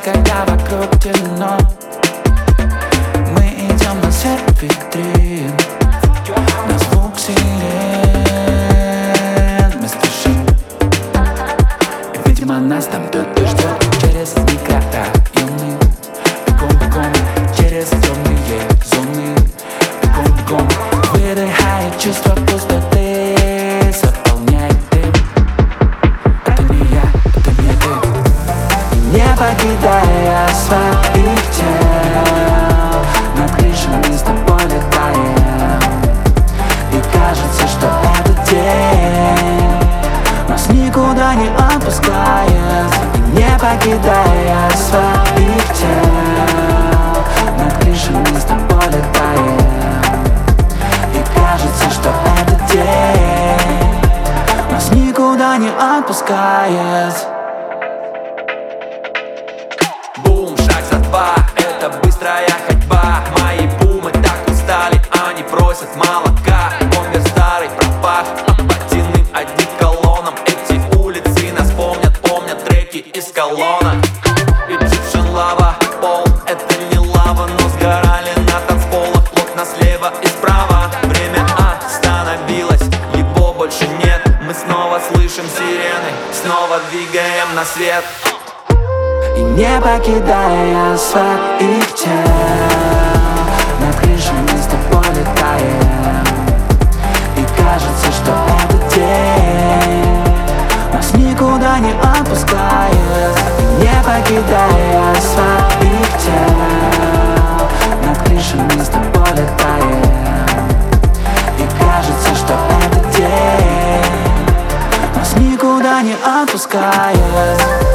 радость, когда вокруг темно. Мы идем на свет витрин, на звук сирен мы спешим. И, видимо, нас там кто-то ждет через микрорайоны. Бегом-бегом через темные зоны. Бегом-бегом выдыхая чувство пустоты, заполняет дым. Это не я, это не ты. Не покидая своих тел, над крышами с тобой летаем. И кажется, что этот день нас никуда не отпускает. И не покидая своих тел, над крышами с тобой летаем. И кажется, что этот день нас никуда не отпускает. Бум, шаг за два, это быстрая ходьба. Мои бумы так устали, они просят молока. Бомбер старый пропах, ободиным одеколоном. Эти улицы нас помнят треки из колонок. Egyptian лава, пол, это не лава, но сгорали на танцполах плотно слева и справа. Время остановилось, его больше нет. Мы снова слышим сирены, снова двигаем на свет. И не покидая своих тел, над крышами с тобой летаем. И кажется, что этот день нас никуда не отпускает. И не покидая своих тел, над крышами с тобой летаем. И кажется, что этот день нас никуда не отпускает.